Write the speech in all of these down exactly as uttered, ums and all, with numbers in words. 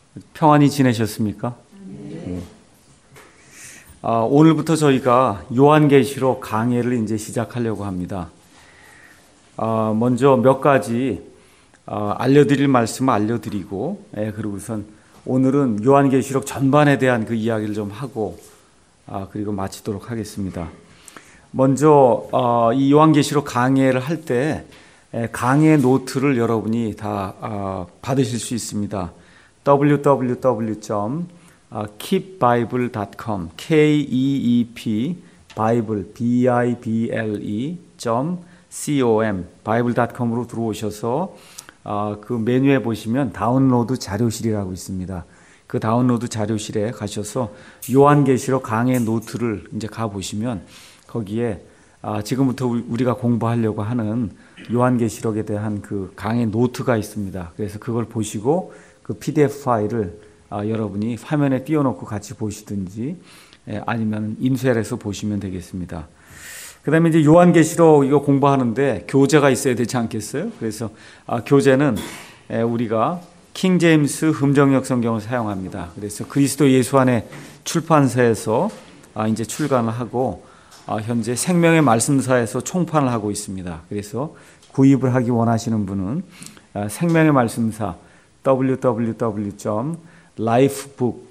평안히 지내셨습니까? 네. 아, 오늘부터 저희가 요한계시록 강해를 이제 시작하려고 합니다. 아, 먼저 몇 가지 아, 알려드릴 말씀을 알려드리고, 예, 그리고선 오늘은 요한계시록 전반에 대한 그 이야기를 좀 하고, 아, 그리고 마치도록 하겠습니다. 먼저 어, 이 요한계시록 강해를 할 때 강해 노트를 여러분이 다 어, 받으실 수 있습니다. 더블유 더블유 더블유 점 keep bible 닷 컴 K E E P bible B I B L E 점 com 바이블 닷 컴으로 들어오셔서 어, 그 메뉴에 보시면 다운로드 자료실이라고 있습니다. 그 다운로드 자료실에 가셔서 요한계시록 강해 노트를 이제 가 보시면 거기에 아, 지금부터 우리가 공부하려고 하는 요한계시록에 대한 그 강해 노트가 있습니다. 그래서 그걸 보시고 그 피디에프 파일을 아, 여러분이 화면에 띄워놓고 같이 보시든지 예, 아니면 인쇄해서 보시면 되겠습니다. 그 다음에 이제 요한계시록 이거 공부하는데 교재가 있어야 되지 않겠어요? 그래서 아, 교재는 예, 우리가 킹 제임스 흠정역 성경을 사용합니다. 그래서 그리스도 예수 안에 출판사에서 아, 이제 출간을 하고 현재 생명의 말씀사에서 총판을 하고 있습니다. 그래서 구입을 하기 원하시는 분은 생명의 말씀사 더블유 더블유 더블유 점 lifebook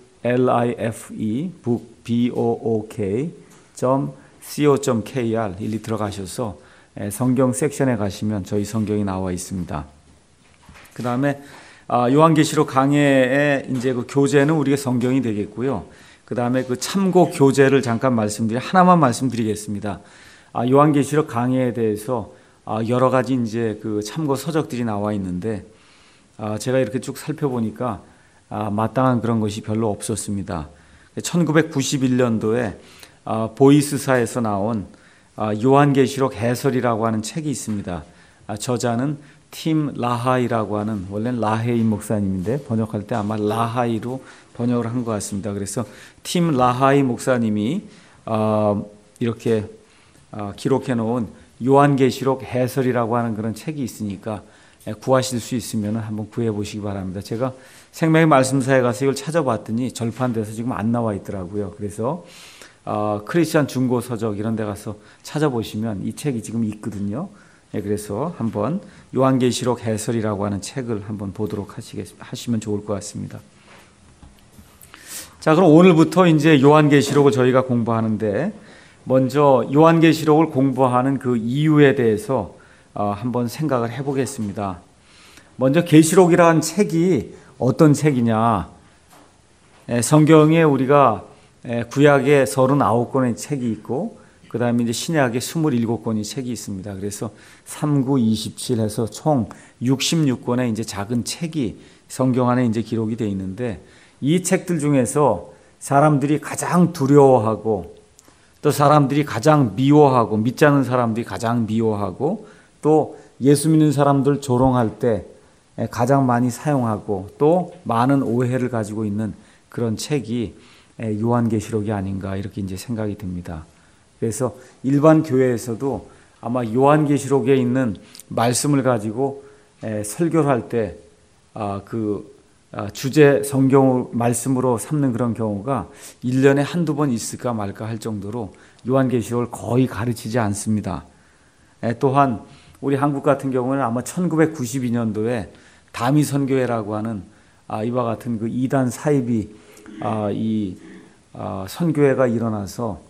점 co 점 kr 일리 들어가셔서 성경 섹션에 가시면 저희 성경이 나와 있습니다. 그 다음에 요한계시록 강해의 이제 그 교재는 우리가 성경이 되겠고요. 그 다음에 그 참고 교재를 잠깐 말씀드리, 하나만 말씀드리겠습니다. 아, 요한계시록 강해에 대해서 아, 여러 가지 이제 그 참고 서적들이 나와 있는데, 아, 제가 이렇게 쭉 살펴보니까 아, 마땅한 그런 것이 별로 없었습니다. 천구백구십일 년도에 아, 보이스사에서 나온 아, 요한계시록 해설이라고 하는 책이 있습니다. 아, 저자는 팀 라하이라고 하는, 원래는 라헤이 목사님인데 번역할 때 아마 라하이로 번역을 한 것 같습니다. 그래서 팀 라하이 목사님이 어, 이렇게 어, 기록해 놓은 요한계시록 해설이라고 하는 그런 책이 있으니까 구하실 수 있으면 한번 구해 보시기 바랍니다. 제가 생명의 말씀사에 가서 이걸 찾아봤더니 절판돼서 지금 안 나와 있더라고요. 그래서 어, 크리스천 중고 서적 이런 데 가서 찾아보시면 이 책이 지금 있거든요. 네, 그래서 한번 요한계시록 해설이라고 하는 책을 한번 보도록 하시겠, 하시면 좋을 것 같습니다. 자, 그럼 오늘부터 이제 요한계시록을 저희가 공부하는데, 먼저 요한계시록을 공부하는 그 이유에 대해서 어, 한번 생각을 해보겠습니다. 먼저 계시록이라는 책이 어떤 책이냐? 에, 성경에 우리가 에, 구약에 서른아홉 권의 책이 있고, 그 다음에 이제 신약에 스물일곱 권의 책이 있습니다. 그래서 삼, 구, 이십칠 해서 총 육십육 권의 이제 작은 책이 성경 안에 이제 기록이 되어 있는데, 이 책들 중에서 사람들이 가장 두려워하고 또 사람들이 가장 미워하고 믿지 않는 사람들이 가장 미워하고 또 예수 믿는 사람들 조롱할 때 가장 많이 사용하고 또 많은 오해를 가지고 있는 그런 책이 요한계시록이 아닌가 이렇게 이제 생각이 듭니다. 그래서 일반 교회에서도 아마 요한계시록에 있는 말씀을 가지고 설교를 할 때 그 주제 성경 말씀으로 삼는 그런 경우가 일 년에 한두 번 있을까 말까 할 정도로 요한계시록을 거의 가르치지 않습니다. 또한 우리 한국 같은 경우는 아마 천구백구십이 년도에 다미선교회라고 하는 이와 같은 그 이단 사입이 이 선교회가 일어나서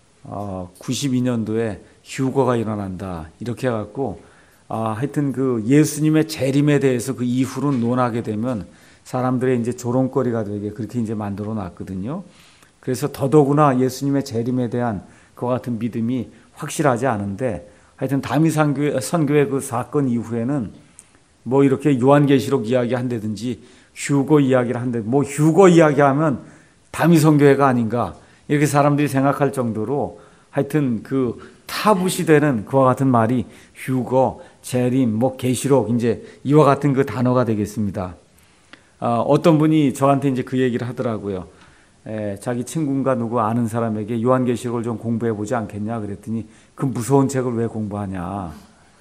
구십이 년도에 휴거가 일어난다 이렇게 해갖고 하여튼 그 예수님의 재림에 대해서 그 이후로 논하게 되면 사람들의 이제 조롱거리가 되게 그렇게 이제 만들어 놨거든요. 그래서 더더구나 예수님의 재림에 대한 그와 같은 믿음이 확실하지 않은데, 하여튼 다미선교회 선교회 그 사건 이후에는 뭐 이렇게 요한계시록 이야기 한다든지 휴거 이야기를 한다, 뭐 휴거 이야기하면 다미선교회가 아닌가 이렇게 사람들이 생각할 정도로 하여튼 그 타부시 되는 그와 같은 말이 휴거, 재림, 뭐 계시록 이제 이와 같은 그 단어가 되겠습니다. 어, 어떤 분이 저한테 이제 그 얘기를 하더라고요. 에, 자기 친구인가 누구 아는 사람에게 요한계시록을 좀 공부해 보지 않겠냐 그랬더니 그 무서운 책을 왜 공부하냐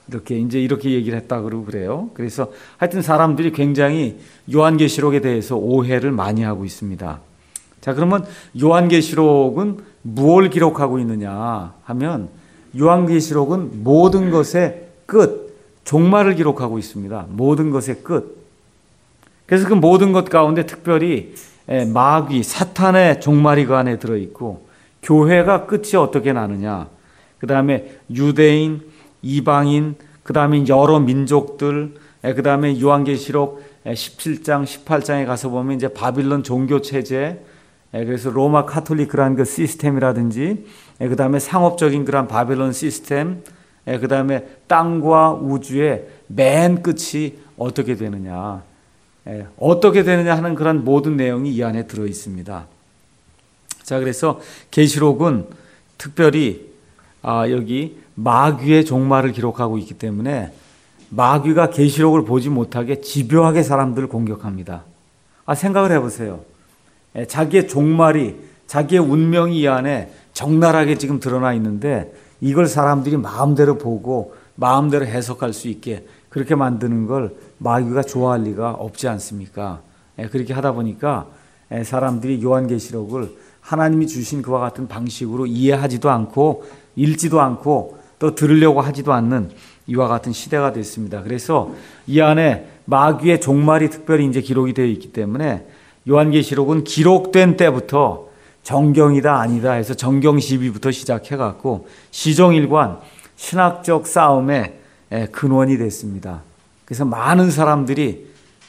이렇게 이제 이렇게 얘기를 했다 그러고 그래요. 그래서 하여튼 사람들이 굉장히 요한계시록에 대해서 오해를 많이 하고 있습니다. 자, 그러면 요한계시록은 무엇을 기록하고 있느냐 하면 요한계시록은 모든 것의 끝, 종말을 기록하고 있습니다. 모든 것의 끝. 그래서 그 모든 것 가운데 특별히 마귀, 사탄의 종말이 그 안에 들어있고 교회가 끝이 어떻게 나느냐, 그 다음에 유대인, 이방인, 그 다음에 여러 민족들, 그 다음에 요한계시록 십칠 장, 십팔 장에 가서 보면 이제 바빌론 종교체제, 그래서 로마 카톨릭 그러한 그 시스템이라든지, 그 다음에 상업적인 그러한 바빌론 시스템, 그 다음에 땅과 우주의 맨 끝이 어떻게 되느냐, 어떻게 되느냐 하는 그런 모든 내용이 이 안에 들어 있습니다. 자, 그래서 계시록은 특별히 아, 여기 마귀의 종말을 기록하고 있기 때문에 마귀가 계시록을 보지 못하게 집요하게 사람들을 공격합니다. 아, 생각을 해보세요. 자기의 종말이, 자기의 운명이 이 안에 적나라하게 지금 드러나 있는데 이걸 사람들이 마음대로 보고 마음대로 해석할 수 있게 그렇게 만드는 걸 마귀가 좋아할 리가 없지 않습니까? 그렇게 하다 보니까 사람들이 요한계시록을 하나님이 주신 그와 같은 방식으로 이해하지도 않고 읽지도 않고 또 들으려고 하지도 않는 이와 같은 시대가 됐습니다. 그래서 이 안에 마귀의 종말이 특별히 이제 기록이 되어 있기 때문에 요한계시록은 기록된 때부터 정경이다 아니다 해서 정경 시비부터 시작해갖고 시종일관 신학적 싸움의 근원이 됐습니다. 그래서 많은 사람들이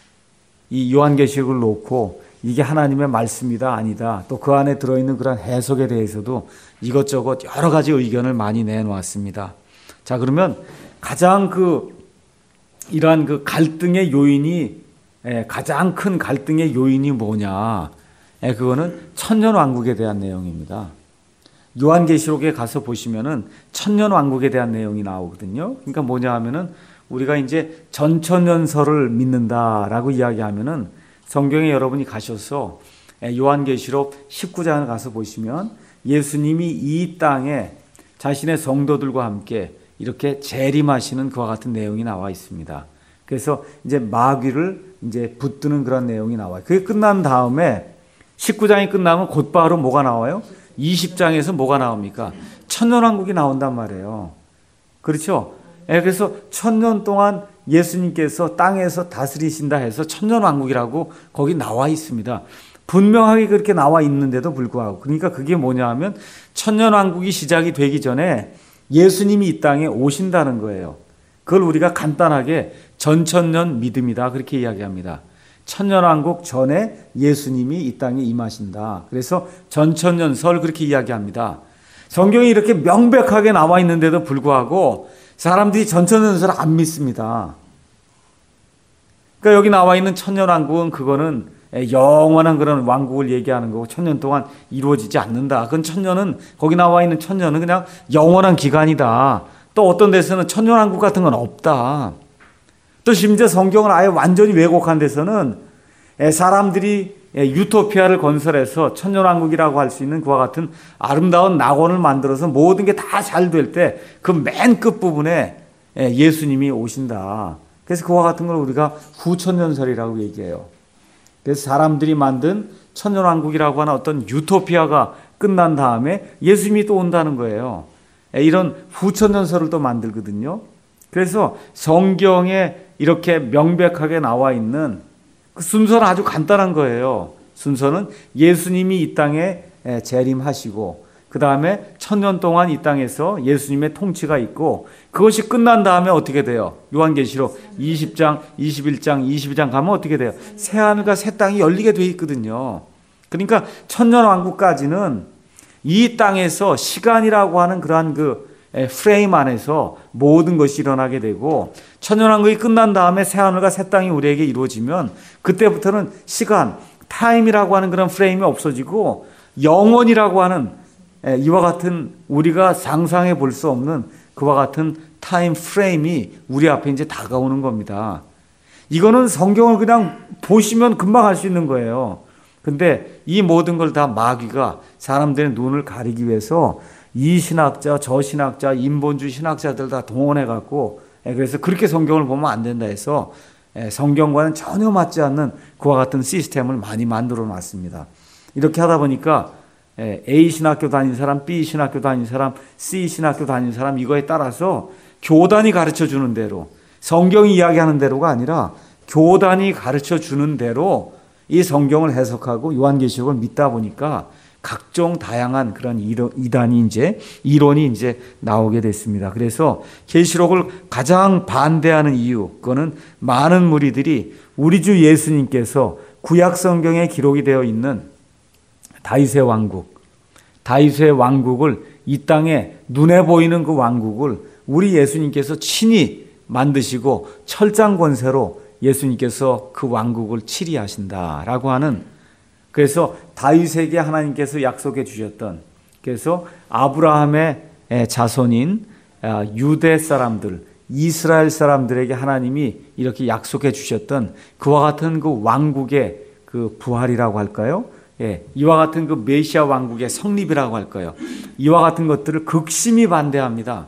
이 요한계시록을 놓고 이게 하나님의 말씀이다 아니다, 또 그 안에 들어있는 그런 해석에 대해서도 이것저것 여러 가지 의견을 많이 내놓았습니다. 자, 그러면 가장 그 이러한 그 갈등의 요인이, 가장 큰 갈등의 요인이 뭐냐? 그거는 천년왕국에 대한 내용입니다. 요한계시록에 가서 보시면은 천년왕국에 대한 내용이 나오거든요. 그러니까 뭐냐 하면은 우리가 이제 전천년설을 믿는다라고 이야기하면은 성경에 여러분이 가셔서 요한계시록 십구 장을 가서 보시면 예수님이 이 땅에 자신의 성도들과 함께 이렇게 재림하시는 그와 같은 내용이 나와 있습니다. 그래서 이제 마귀를 이제 붙드는 그런 내용이 나와요. 그게 끝난 다음에 십구 장이 끝나면 곧바로 뭐가 나와요? 이십 장에서 뭐가 나옵니까? 천년왕국이 나온단 말이에요. 그렇죠? 그래서 천년 동안 예수님께서 땅에서 다스리신다 해서 천년왕국이라고 거기 나와 있습니다. 분명하게 그렇게 나와 있는데도 불구하고, 그러니까 그게 뭐냐 하면 천년왕국이 시작이 되기 전에 예수님이 이 땅에 오신다는 거예요. 그걸 우리가 간단하게 전천년 믿음이다 그렇게 이야기합니다. 천년왕국 전에 예수님이 이 땅에 임하신다. 그래서 전천년설 그렇게 이야기합니다. 성경이 이렇게 명백하게 나와 있는데도 불구하고 사람들이 전천년설을 안 믿습니다. 그러니까 여기 나와 있는 천년왕국은 그거는 영원한 그런 왕국을 얘기하는 거고 천년 동안 이루어지지 않는다. 그건 천년은, 거기 나와 있는 천년은 그냥 영원한 기간이다. 또 어떤 데서는 천년왕국 같은 건 없다. 또 심지어 성경을 아예 완전히 왜곡한 데서는 사람들이 유토피아를 건설해서 천년왕국이라고 할 수 있는 그와 같은 아름다운 낙원을 만들어서 모든 게 다 잘 될 때 그 맨 끝부분에 예수님이 오신다. 그래서 그와 같은 걸 우리가 후천년설이라고 얘기해요. 그래서 사람들이 만든 천년왕국이라고 하는 어떤 유토피아가 끝난 다음에 예수님이 또 온다는 거예요. 이런 후천년설을 또 만들거든요. 그래서 성경에 이렇게 명백하게 나와 있는 그 순서는 아주 간단한 거예요. 순서는 예수님이 이 땅에 재림하시고 그 다음에 천년 동안 이 땅에서 예수님의 통치가 있고 그것이 끝난 다음에 어떻게 돼요? 요한계시록 이십 장, 이십일 장, 이십이 장 가면 어떻게 돼요? 새하늘과 새 땅이 열리게 돼 있거든요. 그러니까 천년왕국까지는 이 땅에서 시간이라고 하는 그러한 그 프레임 안에서 모든 것이 일어나게 되고 천년왕국이 끝난 다음에 새하늘과 새 땅이 우리에게 이루어지면 그때부터는 시간, 타임이라고 하는 그런 프레임이 없어지고 영원이라고 하는 이와 같은 우리가 상상해 볼 수 없는 그와 같은 타임 프레임이 우리 앞에 이제 다가오는 겁니다. 이거는 성경을 그냥 보시면 금방 알 수 있는 거예요. 근데 이 모든 걸 다 마귀가 사람들의 눈을 가리기 위해서 이 신학자, 저 신학자, 인본주의 신학자들 다 동원해 갖고 그래서 그렇게 성경을 보면 안 된다 해서 성경과는 전혀 맞지 않는 그와 같은 시스템을 많이 만들어 놨습니다. 이렇게 하다 보니까 A 신학교 다닌 사람, B 신학교 다닌 사람, C 신학교 다닌 사람 이거에 따라서 교단이 가르쳐 주는 대로, 성경이 이야기하는 대로가 아니라 교단이 가르쳐 주는 대로 이 성경을 해석하고 요한계시록을 믿다 보니까 각종 다양한 그런 이단이 이제 이론이 이제 나오게 됐습니다. 그래서 계시록을 가장 반대하는 이유, 그거는 많은 무리들이 우리 주 예수님께서 구약 성경에 기록이 되어 있는 다윗의 왕국, 다윗의 왕국을 이 땅에 눈에 보이는 그 왕국을 우리 예수님께서 친히 만드시고 철장 권세로 예수님께서 그 왕국을 치리하신다라고 하는, 그래서 다윗에게 하나님께서 약속해 주셨던, 그래서 아브라함의 자손인 유대 사람들, 이스라엘 사람들에게 하나님이 이렇게 약속해 주셨던 그와 같은 그 왕국의 그 부활이라고 할까요? 예, 이와 같은 그 메시아 왕국의 성립이라고 할까요? 이와 같은 것들을 극심히 반대합니다.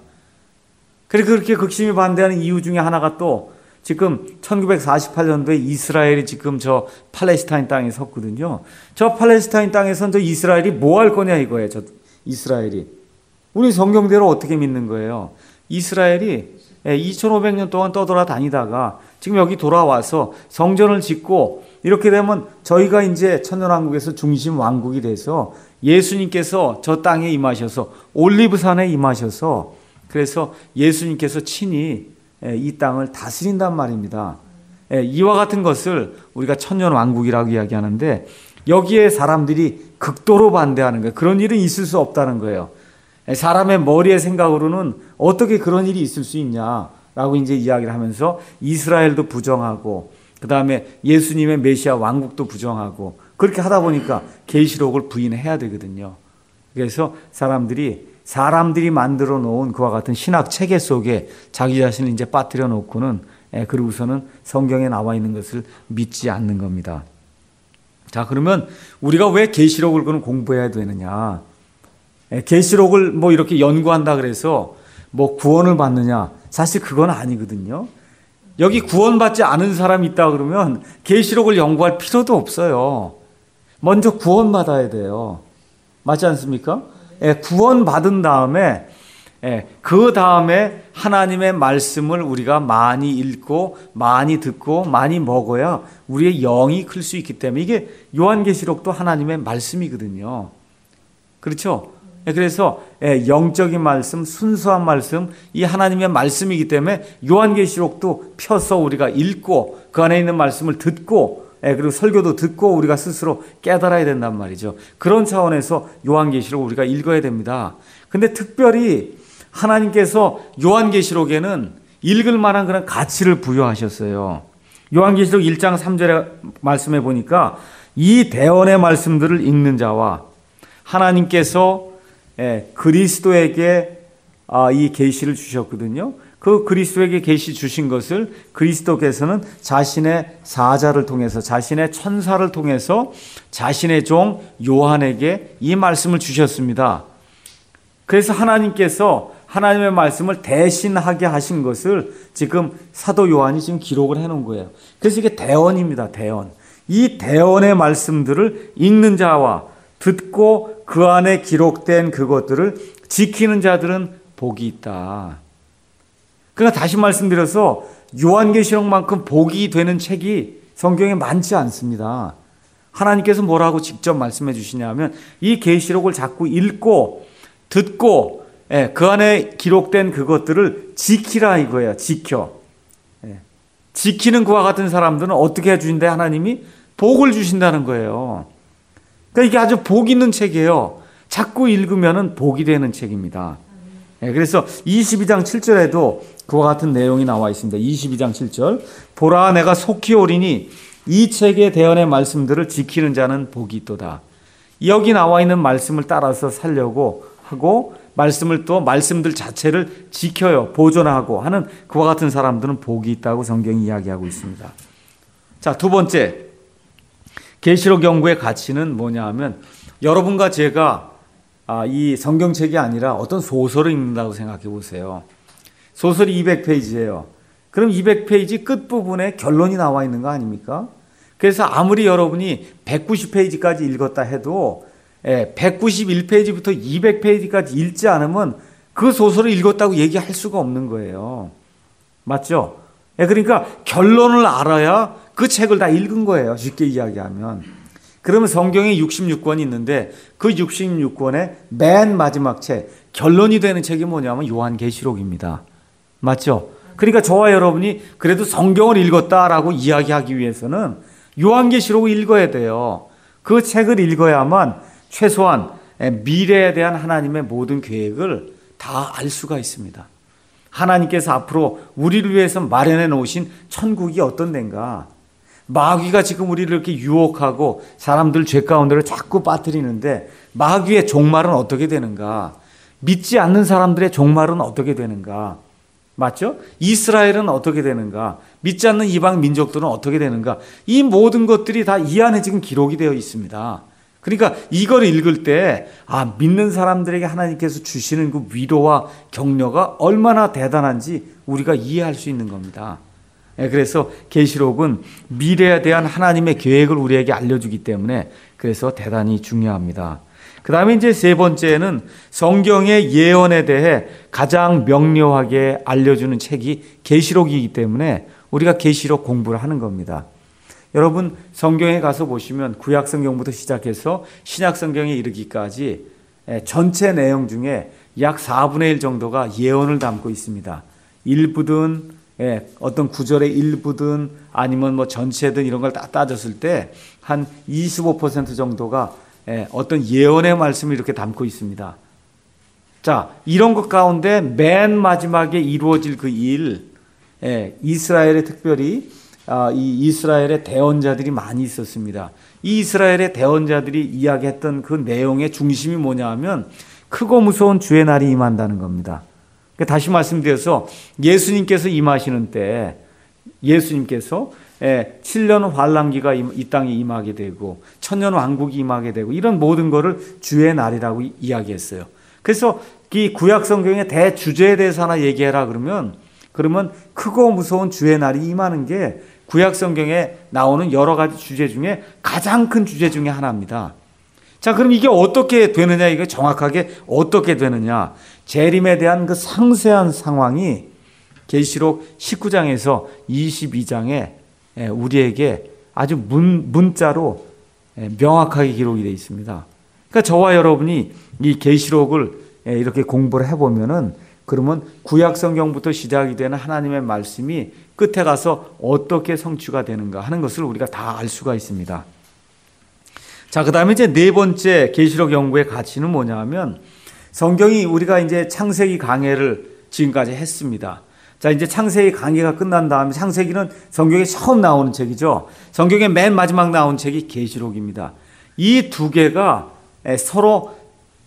그리고 그렇게 극심히 반대하는 이유 중에 하나가 또 지금 천구백사십팔 년도에 이스라엘이 지금 저 팔레스타인 땅에 섰거든요. 저 팔레스타인 땅에선 저 이스라엘이 뭐 할 거냐 이거예요. 저 이스라엘이. 우리 성경대로 어떻게 믿는 거예요? 이스라엘이 이천오백 년 동안 떠돌아다니다가 지금 여기 돌아와서 성전을 짓고 이렇게 되면 저희가 이제 천년왕국에서 중심 왕국이 돼서 예수님께서 저 땅에 임하셔서 올리브산에 임하셔서 그래서 예수님께서 친히 이 땅을 다스린단 말입니다. 이와 같은 것을 우리가 천년왕국이라고 이야기하는데 여기에 사람들이 극도로 반대하는 거예요. 그런 일은 있을 수 없다는 거예요. 사람의 머리의 생각으로는 어떻게 그런 일이 있을 수 있냐라고 이제 이야기를 하면서 이스라엘도 부정하고 그 다음에 예수님의 메시아 왕국도 부정하고 그렇게 하다 보니까 계시록을 부인해야 되거든요. 그래서 사람들이 사람들이 만들어 놓은 그와 같은 신학 체계 속에 자기 자신을 이제 빠뜨려 놓고는 그러고서는 성경에 나와 있는 것을 믿지 않는 겁니다. 자, 그러면 우리가 왜 계시록을 그럼 공부해야 되느냐? 계시록을 뭐 이렇게 연구한다 그래서 뭐 구원을 받느냐? 사실 그건 아니거든요. 여기 구원받지 않은 사람이 있다 그러면 계시록을 연구할 필요도 없어요. 먼저 구원받아야 돼요. 맞지 않습니까? 예, 구원받은 다음에 예, 그 다음에 하나님의 말씀을 우리가 많이 읽고 많이 듣고 많이 먹어야 우리의 영이 클 수 있기 때문에 이게 요한계시록도 하나님의 말씀이거든요. 그렇죠? 예, 그래서 예, 영적인 말씀, 순수한 말씀, 이 하나님의 말씀이기 때문에 요한계시록도 펴서 우리가 읽고 그 안에 있는 말씀을 듣고 예, 그리고 설교도 듣고 우리가 스스로 깨달아야 된단 말이죠. 그런 차원에서 요한계시록 우리가 읽어야 됩니다. 근데 특별히 하나님께서 요한계시록에는 읽을 만한 그런 가치를 부여하셨어요. 요한계시록 일 장 삼 절에 말씀해 보니까 이 대언의 말씀들을 읽는 자와 하나님께서 예, 그리스도에게 아, 이 계시를 주셨거든요. 그 그리스도에게 계시 주신 것을 그리스도께서는 자신의 사자를 통해서 자신의 천사를 통해서 자신의 종 요한에게 이 말씀을 주셨습니다. 그래서 하나님께서 하나님의 말씀을 대신하게 하신 것을 지금 사도 요한이 지금 기록을 해놓은 거예요. 그래서 이게 대언입니다. 대언. 이 대언의 말씀들을 읽는 자와 듣고 그 안에 기록된 그것들을 지키는 자들은 복이 있다. 그러니까 다시 말씀드려서 요한계시록만큼 복이 되는 책이 성경에 많지 않습니다. 하나님께서 뭐라고 직접 말씀해 주시냐면 이 계시록을 자꾸 읽고 듣고 예, 그 안에 기록된 그것들을 지키라 이거예요. 지켜. 예. 지키는 그와 같은 사람들은 어떻게 해주신대? 하나님이 복을 주신다는 거예요. 그러니까 이게 아주 복 있는 책이에요. 자꾸 읽으면 복이 되는 책입니다. 예, 그래서 이십이 장 칠 절에도 그와 같은 내용이 나와 있습니다. 이십이 장 칠 절. 보라 내가 속히 오리니 이 책의 대언의 말씀들을 지키는 자는 복이 있도다. 여기 나와 있는 말씀을 따라서 살려고 하고 말씀을 또 말씀들 자체를 지켜요. 보존하고 하는 그와 같은 사람들은 복이 있다고 성경이 이야기하고 있습니다. 자, 두 번째. 계시록 연구의 가치는 뭐냐 하면 여러분과 제가 아, 이 성경책이 아니라 어떤 소설을 읽는다고 생각해 보세요. 소설이 이백 페이지예요. 그럼 이백 페이지 끝부분에 결론이 나와 있는 거 아닙니까? 그래서 아무리 여러분이 백구십 페이지까지 읽었다 해도 백구십일 페이지부터 이백 페이지까지 읽지 않으면 그 소설을 읽었다고 얘기할 수가 없는 거예요. 맞죠? 그러니까 결론을 알아야 그 책을 다 읽은 거예요. 쉽게 이야기하면. 그러면 성경에 육십육 권이 있는데 그 육십육 권의 맨 마지막 책, 결론이 되는 책이 뭐냐면 요한계시록입니다. 맞죠? 그러니까 저와 여러분이 그래도 성경을 읽었다라고 이야기하기 위해서는 요한계시록을 읽어야 돼요. 그 책을 읽어야만 최소한 미래에 대한 하나님의 모든 계획을 다 알 수가 있습니다. 하나님께서 앞으로 우리를 위해서 마련해 놓으신 천국이 어떤 데인가, 마귀가 지금 우리를 이렇게 유혹하고 사람들 죄 가운데로 자꾸 빠뜨리는데 마귀의 종말은 어떻게 되는가, 믿지 않는 사람들의 종말은 어떻게 되는가, 맞죠? 이스라엘은 어떻게 되는가, 믿지 않는 이방 민족들은 어떻게 되는가, 이 모든 것들이 다 이 안에 지금 기록이 되어 있습니다. 그러니까 이걸 읽을 때 아, 믿는 사람들에게 하나님께서 주시는 그 위로와 격려가 얼마나 대단한지 우리가 이해할 수 있는 겁니다. 그래서 계시록은 미래에 대한 하나님의 계획을 우리에게 알려주기 때문에 그래서 대단히 중요합니다. 그 다음에 이제 세 번째는 성경의 예언에 대해 가장 명료하게 알려주는 책이 계시록이기 때문에 우리가 계시록 공부를 하는 겁니다. 여러분 성경에 가서 보시면 구약성경부터 시작해서 신약성경에 이르기까지 전체 내용 중에 약 사분의 일 정도가 예언을 담고 있습니다. 일부든 어떤 구절의 일부든 아니면 뭐 전체든 이런 걸 다 따졌을 때 한 이십오 퍼센트 정도가 어떤 예언의 말씀을 이렇게 담고 있습니다. 자, 이런 것 가운데 맨 마지막에 이루어질 그 일, 이스라엘의 특별히 이 이스라엘의 대언자들이 많이 있었습니다. 이 이스라엘의 대언자들이 이야기했던 그 내용의 중심이 뭐냐 하면 크고 무서운 주의 날이 임한다는 겁니다. 다시 말씀드려서 예수님께서 임하시는 때 예수님께서 칠 년 환란기가 이 땅에 임하게 되고 천년 왕국이 임하게 되고 이런 모든 것을 주의 날이라고 이야기했어요. 그래서 이 구약 성경의 대주제에 대해서 하나 얘기해라 그러면 그러면 크고 무서운 주의 날이 임하는 게 구약 성경에 나오는 여러 가지 주제 중에 가장 큰 주제 중에 하나입니다. 자, 그럼 이게 어떻게 되느냐, 이게 정확하게 어떻게 되느냐. 재림에 대한 그 상세한 상황이 계시록 십구 장에서 이십이 장에 우리에게 아주 문, 문자로 명확하게 기록이 되어 있습니다. 그러니까 저와 여러분이 이 계시록을 이렇게 공부를 해보면은 그러면 구약 성경부터 시작이 되는 하나님의 말씀이 끝에 가서 어떻게 성취가 되는가 하는 것을 우리가 다 알 수가 있습니다. 자, 그 다음에 이제 네 번째 계시록 연구의 가치는 뭐냐 하면 성경이 우리가 이제 창세기 강해를 지금까지 했습니다. 자, 이제 창세기 강해가 끝난 다음에 창세기는 성경에 처음 나오는 책이죠. 성경의 맨 마지막 나온 책이 계시록입니다. 이 두 개가 서로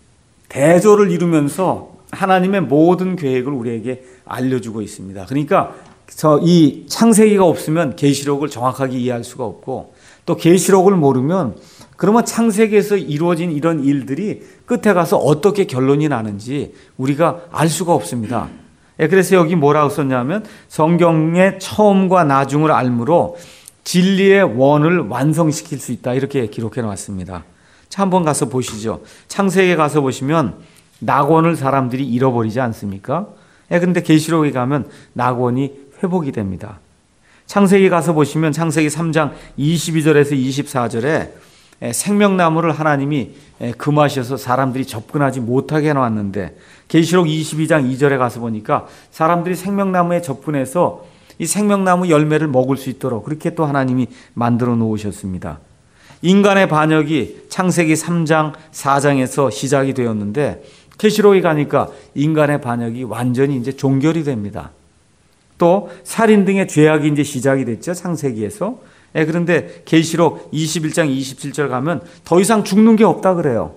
대조를 이루면서 하나님의 모든 계획을 우리에게 알려주고 있습니다. 그러니까 이 창세기가 없으면 계시록을 정확하게 이해할 수가 없고 또 계시록을 모르면 그러면 창세기에서 이루어진 이런 일들이 끝에 가서 어떻게 결론이 나는지 우리가 알 수가 없습니다. 그래서 여기 뭐라고 썼냐면 성경의 처음과 나중을 알므로 진리의 원을 완성시킬 수 있다 이렇게 기록해 놨습니다. 자, 한번 가서 보시죠. 창세기에 가서 보시면 낙원을 사람들이 잃어버리지 않습니까? 그런데 계시록에 가면 낙원이 회복이 됩니다. 창세기 가서 보시면 창세기 삼 장 이십이 절에서 이십사 절에 생명나무를 하나님이 금하셔서 사람들이 접근하지 못하게 해놨는데 계시록 이십이 장 이 절에 가서 보니까 사람들이 생명나무에 접근해서 이 생명나무 열매를 먹을 수 있도록 그렇게 또 하나님이 만들어 놓으셨습니다. 인간의 반역이 창세기 삼 장 사 장에서 시작이 되었는데 계시록에 가니까 인간의 반역이 완전히 이제 종결이 됩니다. 또 살인 등의 죄악이 이제 시작이 됐죠, 창세기에서. 예, 그런데 계시록 이십일 장 이십칠 절 가면 더 이상 죽는 게 없다 그래요.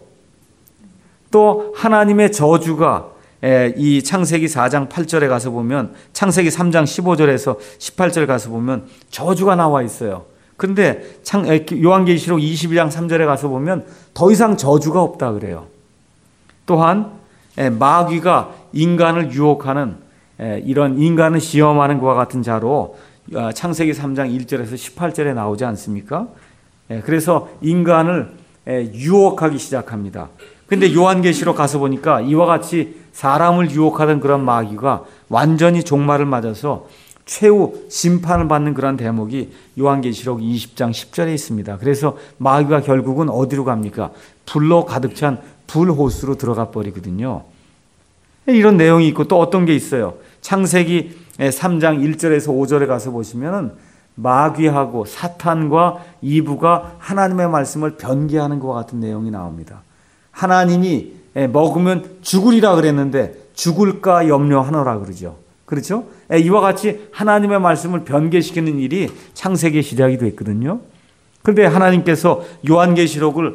또 하나님의 저주가 예, 이 창세기 사 장 팔 절에 가서 보면 창세기 삼 장 십오 절에서 십팔 절 가서 보면 저주가 나와 있어요. 그런데 창, 요한계시록 이십이 장 삼 절에 가서 보면 더 이상 저주가 없다 그래요. 또한 마귀가 인간을 유혹하는 이런 인간을 시험하는 것과 같은 자로 창세기 삼 장 일 절에서 십팔 절에 나오지 않습니까? 그래서 인간을 유혹하기 시작합니다. 근데 요한계시록 가서 보니까 이와 같이 사람을 유혹하던 그런 마귀가 완전히 종말을 맞아서 최후 심판을 받는 그런 대목이 요한계시록 이십 장 십 절에 있습니다. 그래서 마귀가 결국은 어디로 갑니까? 불로 가득 찬 불호수로 들어가 버리거든요. 이런 내용이 있고 또 어떤 게 있어요? 창세기 삼 장 일 절에서 오 절에 가서 보시면은 마귀하고 사탄과 이브가 하나님의 말씀을 변개하는 것과 같은 내용이 나옵니다. 하나님이 먹으면 죽으리라 그랬는데 죽을까 염려하노라 그러죠. 그렇죠? 이와 같이 하나님의 말씀을 변개시키는 일이 창세기의 시작이 됐거든요. 그런데 하나님께서 요한계시록을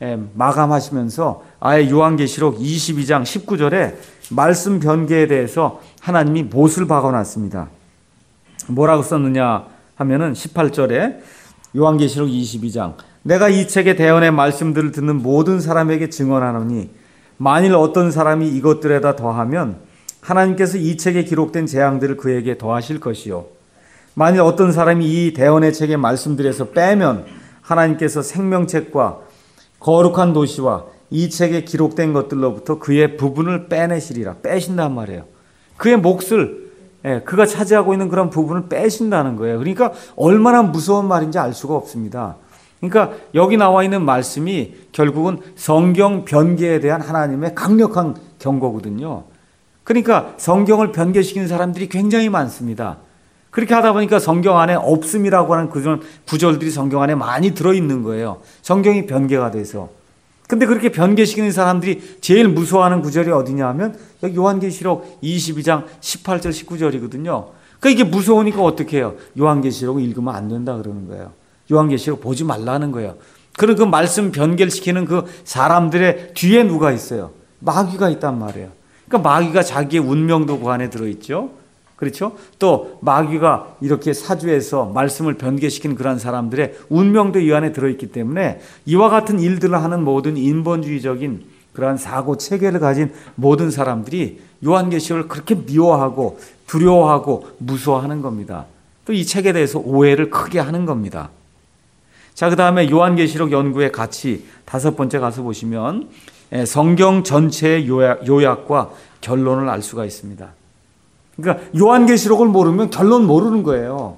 마감하시면서 아예 요한계시록 이십이 장 십구 절에 말씀 변개에 대해서 하나님이 못을 박아놨습니다. 뭐라고 썼느냐 하면은 십팔 절에 요한계시록 이십이 장 내가 이 책의 대언의 말씀들을 듣는 모든 사람에게 증언하노니 만일 어떤 사람이 이것들에다 더하면 하나님께서 이 책에 기록된 재앙들을 그에게 더하실 것이요 만일 어떤 사람이 이 대언의 책의 말씀들에서 빼면 하나님께서 생명책과 거룩한 도시와 이 책에 기록된 것들로부터 그의 부분을 빼내시리라. 빼신단 말이에요. 그의 몫을 그가 차지하고 있는 그런 부분을 빼신다는 거예요. 그러니까 얼마나 무서운 말인지 알 수가 없습니다. 그러니까 여기 나와 있는 말씀이 결국은 성경 변개에 대한 하나님의 강력한 경고거든요. 그러니까 성경을 변개시키는 사람들이 굉장히 많습니다. 그렇게 하다 보니까 성경 안에 없음이라고 하는 그런 구절들이 성경 안에 많이 들어있는 거예요. 성경이 변개가 돼서. 근데 그렇게 변개시키는 사람들이 제일 무서워하는 구절이 어디냐 하면 여기 요한계시록 이십이 장 십팔 절 십구 절이거든요. 그러니까 이게 무서우니까 어떻게 해요? 요한계시록을 읽으면 안 된다 그러는 거예요. 요한계시록 보지 말라는 거예요. 그리고 그 말씀 변개시키는 그 사람들의 뒤에 누가 있어요? 마귀가 있단 말이에요. 그러니까 마귀가 자기의 운명도 그 안에 들어있죠. 그렇죠? 또 마귀가 이렇게 사주에서 말씀을 변개시키는 그런 사람들의 운명도 이 안에 들어있기 때문에 이와 같은 일들을 하는 모든 인본주의적인 그러한 사고 체계를 가진 모든 사람들이 요한계시록을 그렇게 미워하고 두려워하고 무서워하는 겁니다. 또 이 책에 대해서 오해를 크게 하는 겁니다. 자, 그 다음에 요한계시록 연구의 가치 다섯 번째 가서 보시면 성경 전체의 요약, 요약과 결론을 알 수가 있습니다. 그러니까 요한계시록을 모르면 결론 모르는 거예요.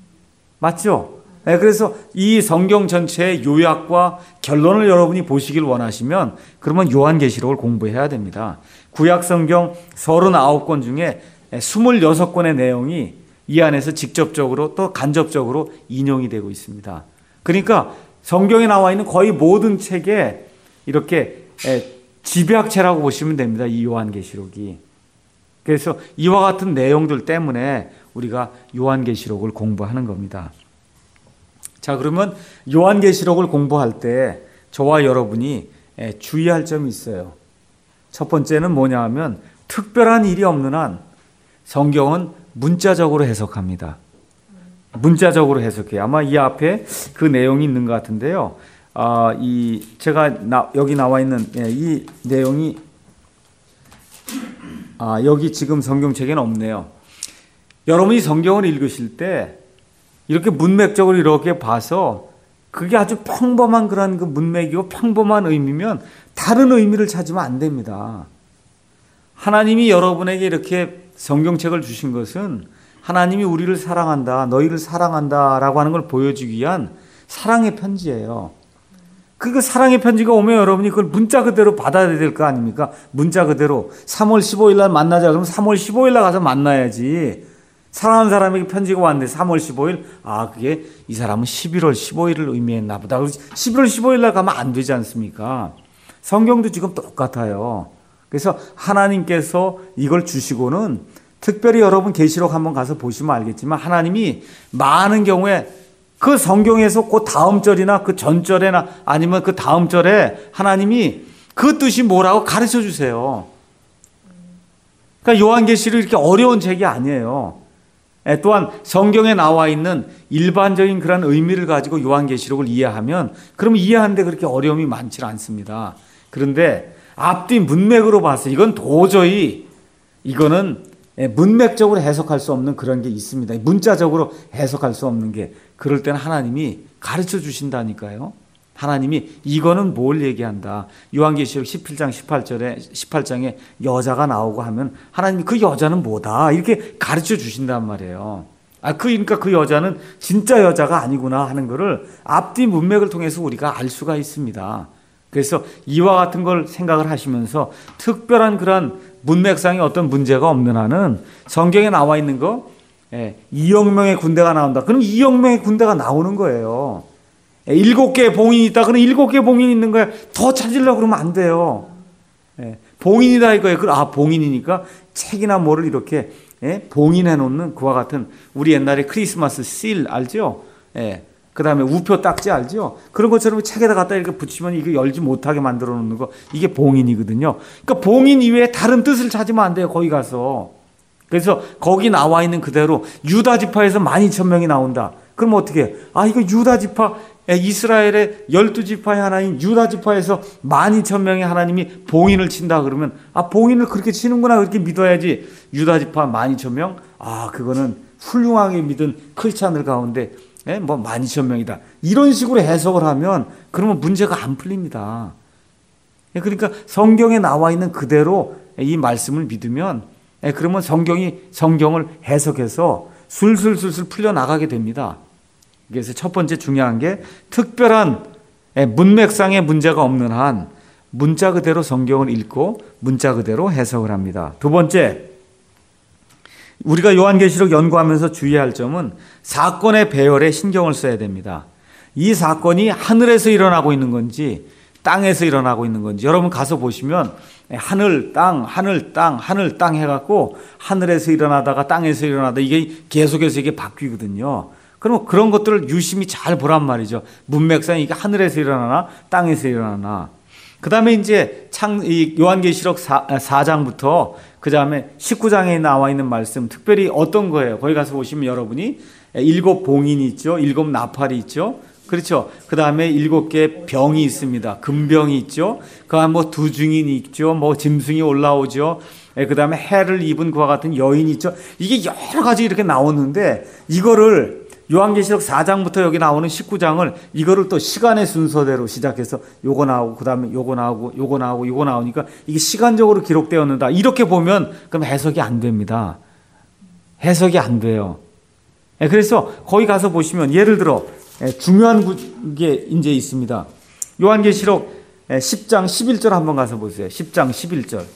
맞죠? 네, 그래서 이 성경 전체의 요약과 결론을 여러분이 보시길 원하시면 그러면 요한계시록을 공부해야 됩니다. 구약 성경 서른아홉 권 중에 스물여섯 권의 내용이 이 안에서 직접적으로 또 간접적으로 인용이 되고 있습니다. 그러니까 성경에 나와 있는 거의 모든 책에 이렇게 집약체라고 보시면 됩니다. 이 요한계시록이. 그래서 이와 같은 내용들 때문에 우리가 요한계시록을 공부하는 겁니다. 자, 그러면 요한계시록을 공부할 때 저와 여러분이 주의할 점이 있어요. 첫 번째는 뭐냐 하면 특별한 일이 없는 한 성경은 문자적으로 해석합니다. 문자적으로 해석해요. 아마 이 앞에 그 내용이 있는 것 같은데요. 아, 이 제가 나, 여기 나와 있는 이 내용이 아, 여기 지금 성경책에는 없네요. 여러분이 성경을 읽으실 때 이렇게 문맥적으로 이렇게 봐서 그게 아주 평범한 그런 그 문맥이고 평범한 의미면 다른 의미를 찾으면 안 됩니다. 하나님이 여러분에게 이렇게 성경책을 주신 것은 하나님이 우리를 사랑한다, 너희를 사랑한다 라고 하는 걸 보여주기 위한 사랑의 편지예요. 그 사랑의 편지가 오면 여러분이 그걸 문자 그대로 받아야 될 거 아닙니까? 문자 그대로 삼월 십오일 날 만나자 그러면 삼월 십오일 날 가서 만나야지. 사랑하는 사람에게 편지가 왔는데 삼월 십오일, 아 그게 이 사람은 십일월 십오일을 의미했나 보다. 십일월 십오일 날 가면 안 되지 않습니까? 성경도 지금 똑같아요. 그래서 하나님께서 이걸 주시고는 특별히 여러분 계시록 한번 가서 보시면 알겠지만 하나님이 많은 경우에 그 성경에서 그 다음 절이나 그 전절에나 아니면 그 다음 절에 하나님이 그 뜻이 뭐라고 가르쳐 주세요. 그러니까 요한계시록 이렇게 어려운 책이 아니에요. 또한 성경에 나와 있는 일반적인 그런 의미를 가지고 요한계시록을 이해하면 그러면 이해하는데 그렇게 어려움이 많지 않습니다. 그런데 앞뒤 문맥으로 봐서 이건 도저히 이거는 예, 문맥적으로 해석할 수 없는 그런 게 있습니다. 문자적으로 해석할 수 없는 게, 그럴 때는 하나님이 가르쳐 주신다니까요. 하나님이 이거는 뭘 얘기한다. 요한계시록 십칠 장 십팔 절에 십팔 장에 여자가 나오고 하면 하나님이 그 여자는 뭐다 이렇게 가르쳐 주신단 말이에요. 아, 그, 그러니까 그 여자는 진짜 여자가 아니구나 하는 거를 앞뒤 문맥을 통해서 우리가 알 수가 있습니다. 그래서 이와 같은 걸 생각을 하시면서 특별한 그런 문맥상의 어떤 문제가 없는 한은 성경에 나와 있는 거, 예, 이억 명의 군대가 나온다. 그럼 이억 명의 군대가 나오는 거예요. 예, 일곱 개의 봉인이 있다. 그럼 일곱 개의 봉인이 있는 거야. 더 찾으려고 그러면 안 돼요. 예, 봉인이다 이거예요. 아, 봉인이니까 책이나 뭐를 이렇게 예, 봉인해 놓는 그와 같은, 우리 옛날에 크리스마스 실 알죠? 예, 그 다음에 우표 딱지 알죠? 그런 것처럼 책에다 갖다 이렇게 붙이면 이게 열지 못하게 만들어 놓는 거, 이게 봉인이거든요. 그러니까 봉인 이외에 다른 뜻을 찾으면 안 돼요, 거기 가서. 그래서 거기 나와 있는 그대로 유다 지파에서 만 이천 명이 나온다. 그럼 어떻게 해? 아, 이거 유다 지파, 이스라엘의 열두 지파의 하나인 유다 지파에서 만 이천 명의 하나님이 봉인을 친다 그러면, 아, 봉인을 그렇게 치는구나, 그렇게 믿어야지. 유다 지파 만 이천 명? 아, 그거는 훌륭하게 믿은 크리스찬들 가운데 예, 뭐 만 이천 명이다. 이런 식으로 해석을 하면 그러면 문제가 안 풀립니다. 그러니까 성경에 나와 있는 그대로 이 말씀을 믿으면, 예, 그러면 성경이 성경을 해석해서 술술술술 풀려나가게 됩니다. 그래서 첫 번째 중요한 게 특별한 문맥상의 문제가 없는 한 문자 그대로 성경을 읽고 문자 그대로 해석을 합니다. 두 번째, 우리가 요한계시록 연구하면서 주의할 점은 사건의 배열에 신경을 써야 됩니다. 이 사건이 하늘에서 일어나고 있는 건지 땅에서 일어나고 있는 건지, 여러분 가서 보시면 하늘, 땅, 하늘, 땅, 하늘, 땅 해갖고 하늘에서 일어나다가 땅에서 일어나다 이게 계속해서 이게 바뀌거든요. 그럼 그런 것들을 유심히 잘 보란 말이죠. 문맥상 이게 하늘에서 일어나나 땅에서 일어나나. 그 다음에 이제 창, 이 요한계시록 사 장부터 그 다음에 십구 장에 나와 있는 말씀, 특별히 어떤 거예요? 거기 가서 보시면 여러분이 일곱 봉인이 있죠. 일곱 나팔이 있죠. 그렇죠. 그 다음에 일곱 개 병이 있습니다. 금병이 있죠. 그 다음에 뭐 두 증인이 있죠. 뭐 짐승이 올라오죠. 그 다음에 해를 입은 그와 같은 여인이 있죠. 이게 여러 가지 이렇게 나오는데, 이거를 요한계시록 사 장부터 여기 나오는 십구 장을 이거를 또 시간의 순서대로 시작해서 요거 나오고 그 다음에 요거 나오고 요거 나오고 요거 나오니까 이게 시간적으로 기록되었는다. 이렇게 보면 그럼 해석이 안 됩니다. 해석이 안 돼요. 그래서 거기 가서 보시면 예를 들어 중요한 게 이제 있습니다. 요한계시록 십 장 십일 절 한번 가서 보세요. 십 장 십일 절.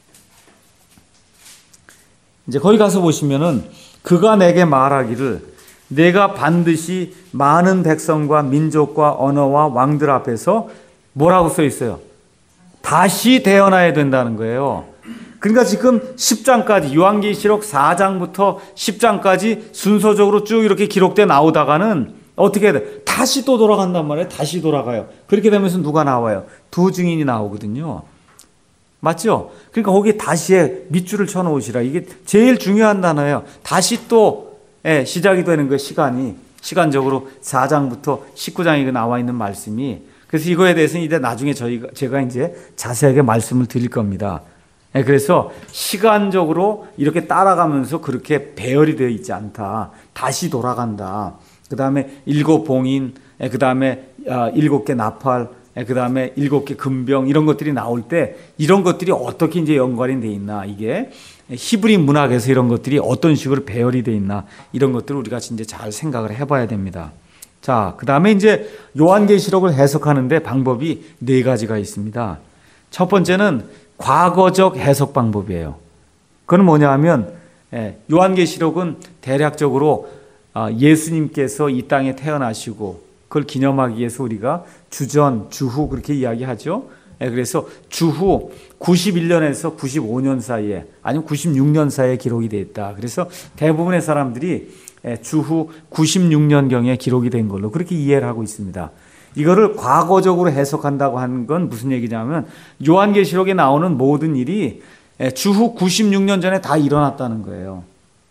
이제 거기 가서 보시면은 그가 내게 말하기를 내가 반드시 많은 백성과 민족과 언어와 왕들 앞에서 뭐라고 써 있어요? 다시 태어나야 된다는 거예요. 그러니까 지금 십 장까지, 요한계시록 사 장부터 십 장까지 순서적으로 쭉 이렇게 기록돼 나오다가는 어떻게 해야 돼? 다시 또 돌아간단 말이에요. 다시 돌아가요. 그렇게 되면서 누가 나와요? 두 증인이 나오거든요. 맞죠? 그러니까 거기에 다시에 밑줄을 쳐놓으시라. 이게 제일 중요한 단어예요. 다시 또 예, 시작이 되는 거예요. 시간이. 시간적으로 사 장부터 십구 장에 나와 있는 말씀이. 그래서 이거에 대해서는 이제 나중에 저희가, 제가 이제 자세하게 말씀을 드릴 겁니다. 예, 그래서 시간적으로 이렇게 따라가면서 그렇게 배열이 되어 있지 않다. 다시 돌아간다. 그 다음에 일곱 봉인, 예, 그 다음에 아, 일곱 개 나팔, 예, 그 다음에 일곱 개 금병, 이런 것들이 나올 때 이런 것들이 어떻게 이제 연관이 돼 있나. 이게 히브리 문학에서 이런 것들이 어떤 식으로 배열이 돼 있나, 이런 것들을 우리가 진짜 잘 생각을 해봐야 됩니다. 자, 그 다음에 이제 요한계시록을 해석하는데 방법이 네 가지가 있습니다. 첫 번째는 과거적 해석 방법이에요. 그건 뭐냐 하면 요한계시록은 대략적으로 예수님께서 이 땅에 태어나시고 그걸 기념하기 위해서 우리가 주전, 주후 그렇게 이야기하죠. 그래서 주후 구십일 년에서 구십오 년 사이에, 아니면 구십육 년 사이에 기록이 되어 있다. 그래서 대부분의 사람들이 주후 구십육 년경에 기록이 된 걸로 그렇게 이해를 하고 있습니다. 이거를 과거적으로 해석한다고 하는 건 무슨 얘기냐면 요한계시록에 나오는 모든 일이 주후 구십육 년 전에 다 일어났다는 거예요.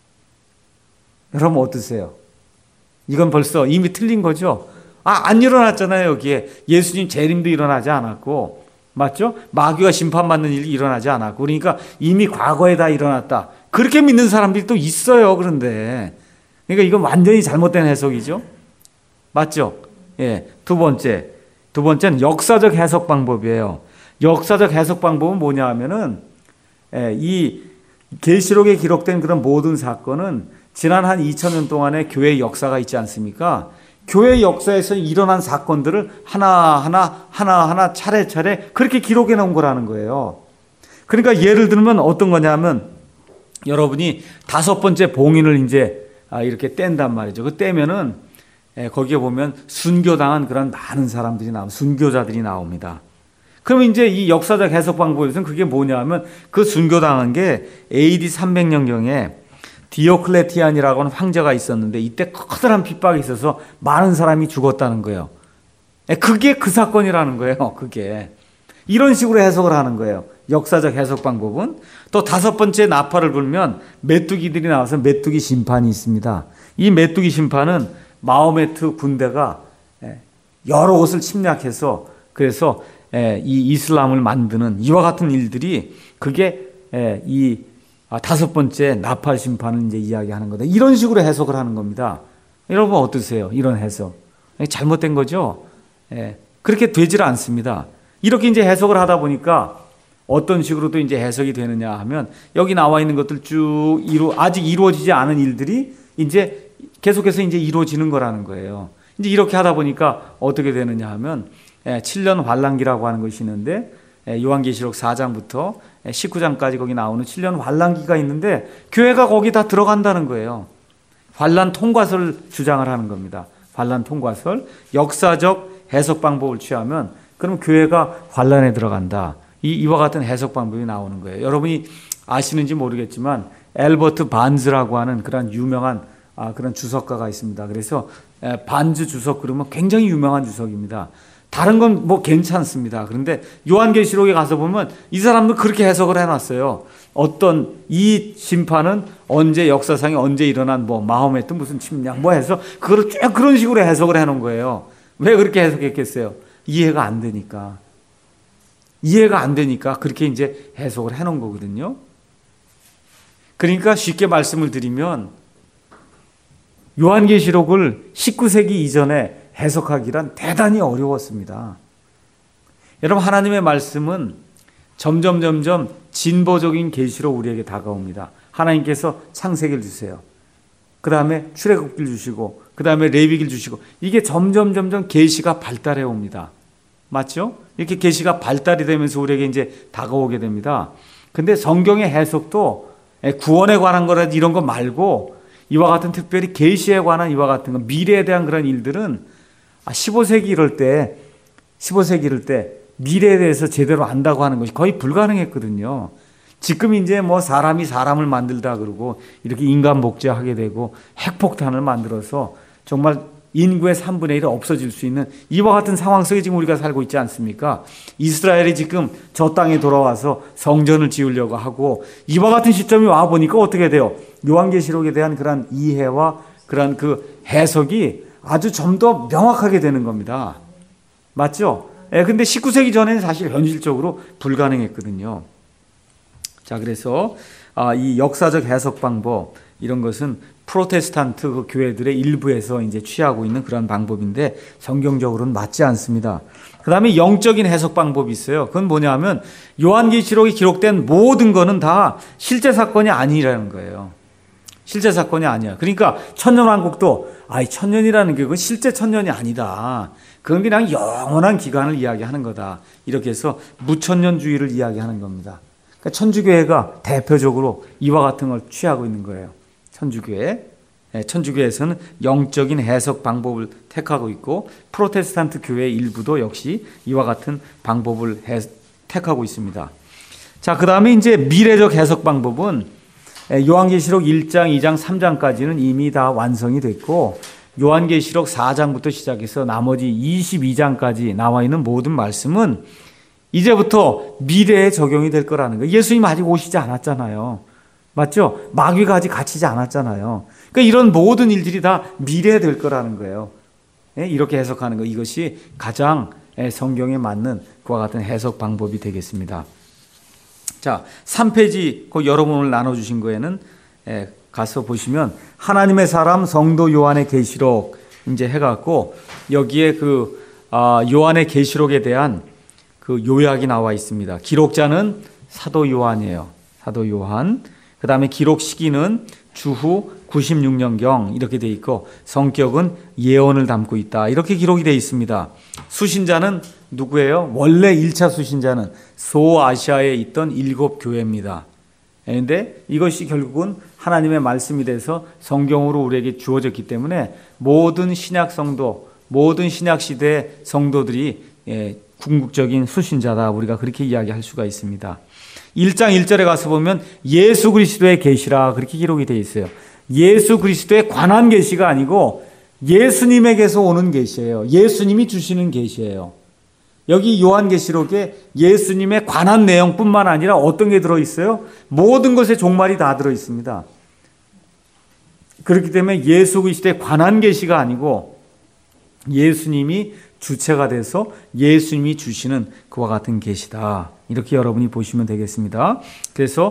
여러분 어떠세요? 이건 벌써 이미 틀린 거죠? 아, 안 일어났잖아요. 여기에 예수님 재림도 일어나지 않았고, 맞죠? 마귀가 심판받는 일이 일어나지 않았고, 그러니까 이미 과거에 다 일어났다. 그렇게 믿는 사람들이 또 있어요. 그런데 그러니까 이건 완전히 잘못된 해석이죠. 맞죠? 예. 두 번째, 두 번째는 역사적 해석 방법이에요. 역사적 해석 방법은 뭐냐 하면은 예, 이 계시록에 기록된 그런 모든 사건은 지난 한 이천 년 동안의 교회의 역사가 있지 않습니까? 교회 역사에서 일어난 사건들을 하나하나 하나하나 차례차례 그렇게 기록해 놓은 거라는 거예요. 그러니까 예를 들면 어떤 거냐면 여러분이 다섯 번째 봉인을 이제 이렇게 뗀단 말이죠. 그 떼면은 거기에 보면 순교당한 그런 많은 사람들이 나옵니다. 순교자들이 나옵니다. 그러면 이제 이 역사적 해석 방법에서는 그게 뭐냐면 그 순교당한 게 에이디 삼백 년경에 디오클레티안이라고 하는 황제가 있었는데 이때 커다란 핍박이 있어서 많은 사람이 죽었다는 거예요. 그게 그 사건이라는 거예요. 그게. 이런 식으로 해석을 하는 거예요. 역사적 해석 방법은. 또 다섯 번째 나팔을 불면 메뚜기들이 나와서 메뚜기 심판이 있습니다. 이 메뚜기 심판은 마호메트 군대가 여러 곳을 침략해서 그래서 이 이슬람을 만드는 이와 같은 일들이 그게 이 다섯 번째 나팔 심판을 이제 이야기하는 거다. 이런 식으로 해석을 하는 겁니다. 여러분 어떠세요? 이런 해석. 잘못된 거죠? 그렇게 되질 않습니다. 이렇게 이제 해석을 하다 보니까 어떤 식으로 또 이제 해석이 되느냐 하면 여기 나와 있는 것들 쭉 이루, 아직 이루어지지 않은 일들이 이제 계속해서 이제 이루어지는 거라는 거예요. 이제 이렇게 하다 보니까 어떻게 되느냐 하면 칠 년 환란기라고 하는 것이 있는데 요한계시록 사 장부터 십구 장까지 거기 나오는 칠 년 환란기가 있는데 교회가 거기 다 들어간다는 거예요. 환란 통과설 주장을 하는 겁니다. 환란 통과설. 역사적 해석 방법을 취하면 그럼 교회가 환란에 들어간다. 이, 이와 같은 해석 방법이 나오는 거예요. 여러분이 아시는지 모르겠지만 엘버트 반즈라고 하는 그런 유명한 아, 그런 주석가가 있습니다. 그래서 에, 반즈 주석 그러면 굉장히 유명한 주석입니다. 다른 건 뭐 괜찮습니다. 그런데 요한계시록에 가서 보면 이 사람도 그렇게 해석을 해놨어요. 어떤 이 심판은 언제 역사상에 언제 일어난 뭐 마호메트 무슨 침략 뭐 해서 그걸 쭉 그런 식으로 해석을 해놓은 거예요. 왜 그렇게 해석했겠어요? 이해가 안 되니까. 이해가 안 되니까 그렇게 이제 해석을 해놓은 거거든요. 그러니까 쉽게 말씀을 드리면 요한계시록을 십구 세기 이전에 해석하기란 대단히 어려웠습니다. 여러분 하나님의 말씀은 점점 점점 진보적인 계시로 우리에게 다가옵니다. 하나님께서 창세기를 주세요. 그 다음에 출애굽기를 주시고 그 다음에 레위기를 주시고 이게 점점 점점 계시가 발달해 옵니다. 맞죠? 이렇게 계시가 발달이 되면서 우리에게 이제 다가오게 됩니다. 근데 성경의 해석도 구원에 관한 거라든지 이런 거 말고 이와 같은 특별히 계시에 관한 이와 같은 거 미래에 대한 그런 일들은 십오 세기 이럴 때 십오 세기 이럴 때 미래에 대해서 제대로 안다고 하는 것이 거의 불가능했거든요. 지금 이제 뭐 사람이 사람을 만들다 그러고 이렇게 인간 복제하게 되고 핵폭탄을 만들어서 정말 인구의 삼분의 일이 없어질 수 있는 이와 같은 상황 속에 지금 우리가 살고 있지 않습니까? 이스라엘이 지금 저 땅에 돌아와서 성전을 지으려고 하고 이와 같은 시점이 와 보니까 어떻게 돼요? 요한계시록에 대한 그런 이해와 그런 그 해석이 아주 좀 더 명확하게 되는 겁니다. 맞죠? 예, 근데 십구 세기 전에는 사실 현실적으로 불가능했거든요. 자, 그래서 아, 이 역사적 해석 방법 이런 것은 프로테스탄트 그 교회들의 일부에서 이제 취하고 있는 그런 방법인데 성경적으로는 맞지 않습니다. 그 다음에 영적인 해석 방법이 있어요. 그건 뭐냐면 요한계시록에 기록된 모든 거는 다 실제 사건이 아니라는 거예요. 실제 사건이 아니야. 그러니까 천년왕국도 아이 천년이라는 게 그건 실제 천년이 아니다. 그건 그냥 영원한 기간을 이야기하는 거다. 이렇게 해서 무천년주의를 이야기하는 겁니다. 그러니까 천주교회가 대표적으로 이와 같은 걸 취하고 있는 거예요. 천주교회. 천주교회에서는 영적인 해석 방법을 택하고 있고 프로테스탄트 교회 일부도 역시 이와 같은 방법을 해, 택하고 있습니다. 자, 그 다음에 이제 미래적 해석 방법은 요한계시록 일 장, 이 장, 삼 장까지는 이미 다 완성이 됐고 요한계시록 사 장부터 시작해서 나머지 이십이 장까지 나와 있는 모든 말씀은 이제부터 미래에 적용이 될 거라는 거예요. 예수님 아직 오시지 않았잖아요. 맞죠? 마귀가 아직 갇히지 않았잖아요. 그러니까 이런 모든 일들이 다 미래에 될 거라는 거예요. 이렇게 해석하는 거 이것이 가장 성경에 맞는 그와 같은 해석 방법이 되겠습니다. 자, 자, 삼 페이지 그 여러분을 나눠주신 거에는 예, 가서 보시면 하나님의 사람 성도 요한의 계시록 이제 해갖고 여기에 그 아, 요한의 계시록에 대한 그 요약이 나와 있습니다. 기록자는 사도 요한이에요. 사도 요한. 그 다음에 기록 시기는 주후 구십육 년경 이렇게 돼 있고 성격은 예언을 담고 있다. 이렇게 기록이 돼 있습니다. 수신자는 누구예요? 원래 일 차 수신자는 소아시아에 있던 일곱 교회입니다. 그런데 이것이 결국은 하나님의 말씀이 돼서 성경으로 우리에게 주어졌기 때문에 모든 신약 성도, 모든 신약 시대의 성도들이 예, 궁극적인 수신자다. 우리가 그렇게 이야기할 수가 있습니다. 일 장 일 절에 가서 보면 예수 그리스도의 계시라 그렇게 기록이 되어 있어요. 예수 그리스도에 관한 계시가 아니고 예수님에게서 오는 계시예요. 예수님이 주시는 계시예요. 여기 요한계시록에 예수님에 관한 내용뿐만 아니라 어떤 게 들어있어요? 모든 것의 종말이 다 들어있습니다. 그렇기 때문에 예수 그리스도에 관한 계시가 아니고 예수님이 주체가 돼서 예수님이 주시는 그와 같은 계시다. 이렇게 여러분이 보시면 되겠습니다. 그래서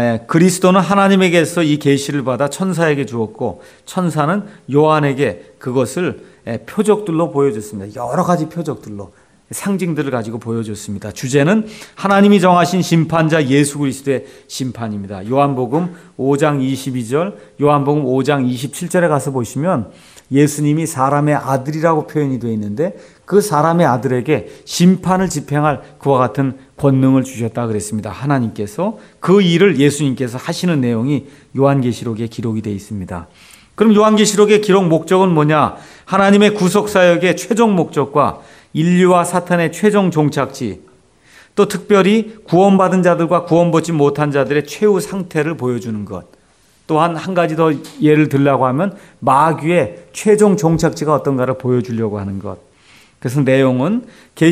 그리스도는 하나님에게서 이 계시를 받아 천사에게 주었고 천사는 요한에게 그것을 표적들로 보여줬습니다. 여러 가지 표적들로 상징들을 가지고 보여줬습니다. 주제는 하나님이 정하신 심판자 예수 그리스도의 심판입니다. 요한복음 오 장 이십이 절, 요한복음 오 장 이십칠 절에 가서 보시면 예수님이 사람의 아들이라고 표현이 되어 있는데 그 사람의 아들에게 심판을 집행할 그와 같은 권능을 주셨다 그랬습니다. 하나님께서 그 일을 예수님께서 하시는 내용이 요한계시록에 기록이 되어 있습니다. 그럼 요한계시록의 기록 목적은 뭐냐? 하나님의 구속사역의 최종 목적과 인류와 사탄의 최종 종착지, 또 특별히 구원받은 자들과 구원받지 못한 자들의 최후 상태를 보여주는 것. 또한 한 가지 더 예를 들려고 하면 마귀의 최종 종착지가 어떤가를 보여주려고 하는 것. 그래서 내용은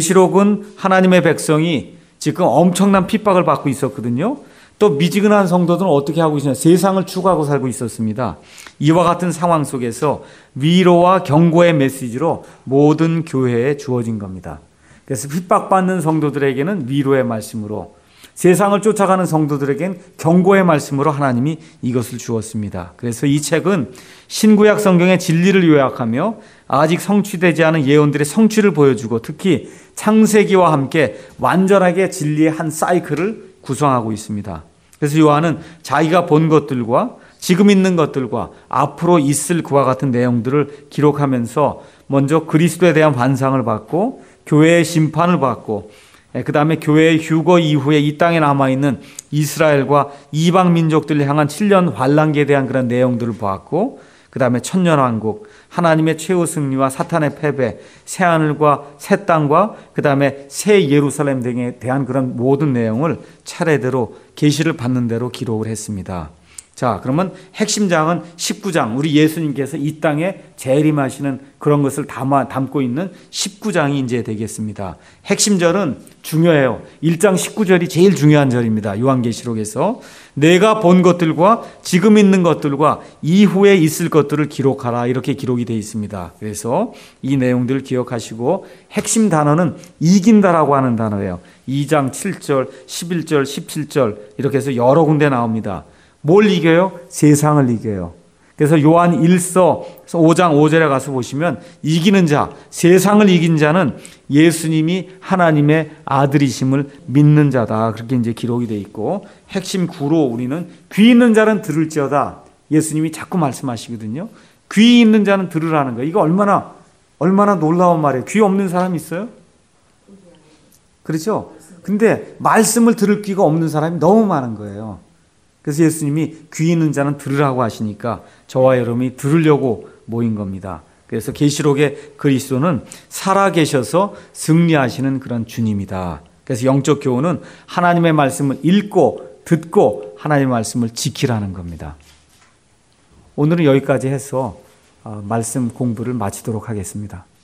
계시록은 하나님의 백성이 지금 엄청난 핍박을 받고 있었거든요. 또 미지근한 성도들은 어떻게 하고 있었냐? 세상을 추구하고 살고 있었습니다. 이와 같은 상황 속에서 위로와 경고의 메시지로 모든 교회에 주어진 겁니다. 그래서 핍박받는 성도들에게는 위로의 말씀으로, 세상을 쫓아가는 성도들에겐 경고의 말씀으로 하나님이 이것을 주었습니다. 그래서 이 책은 신구약 성경의 진리를 요약하며 아직 성취되지 않은 예언들의 성취를 보여주고 특히 창세기와 함께 완전하게 진리의 한 사이클을 구성하고 있습니다. 그래서 요한은 자기가 본 것들과 지금 있는 것들과 앞으로 있을 그와 같은 내용들을 기록하면서 먼저 그리스도에 대한 반상을 받고 교회의 심판을 받고 그 다음에 교회의 휴거 이후에 이 땅에 남아있는 이스라엘과 이방 민족들을 향한 칠 년 환란기에 대한 그런 내용들을 보았고 그 다음에 천년왕국, 하나님의 최후 승리와 사탄의 패배, 새하늘과 새 땅과 그 다음에 새 예루살렘 등에 대한 그런 모든 내용을 차례대로 계시를 받는 대로 기록을 했습니다. 자, 그러면 핵심장은 십구 장, 우리 예수님께서 이 땅에 재림하시는 그런 것을 담아, 담고 있는 십구 장이 이제 되겠습니다. 핵심절은 중요해요. 일 장 십구 절이 제일 중요한 절입니다. 요한계시록에서 내가 본 것들과 지금 있는 것들과 이후에 있을 것들을 기록하라 이렇게 기록이 되어 있습니다. 그래서 이 내용들을 기억하시고 핵심 단어는 이긴다라고 하는 단어예요. 이 장 칠 절, 십일 절, 십칠 절 이렇게 해서 여러 군데 나옵니다. 뭘 이겨요? 세상을 이겨요. 그래서 요한 일서 오 장 오 절에 가서 보시면 이기는 자, 세상을 이긴 자는 예수님이 하나님의 아들이심을 믿는 자다. 그렇게 이제 기록이 되어 있고 핵심 구로 우리는 귀 있는 자는 들을지어다. 예수님이 자꾸 말씀하시거든요. 귀 있는 자는 들으라는 거예요. 이거 얼마나 얼마나 놀라운 말이에요. 귀 없는 사람 있어요? 그렇죠? 근데 말씀을 들을 귀가 없는 사람이 너무 많은 거예요. 그래서 예수님이 귀 있는 자는 들으라고 하시니까 저와 여러분이 들으려고 모인 겁니다. 그래서 계시록의 그리스도는 살아계셔서 승리하시는 그런 주님이다. 그래서 영적 교훈은 하나님의 말씀을 읽고 듣고 하나님의 말씀을 지키라는 겁니다. 오늘은 여기까지 해서 말씀 공부를 마치도록 하겠습니다.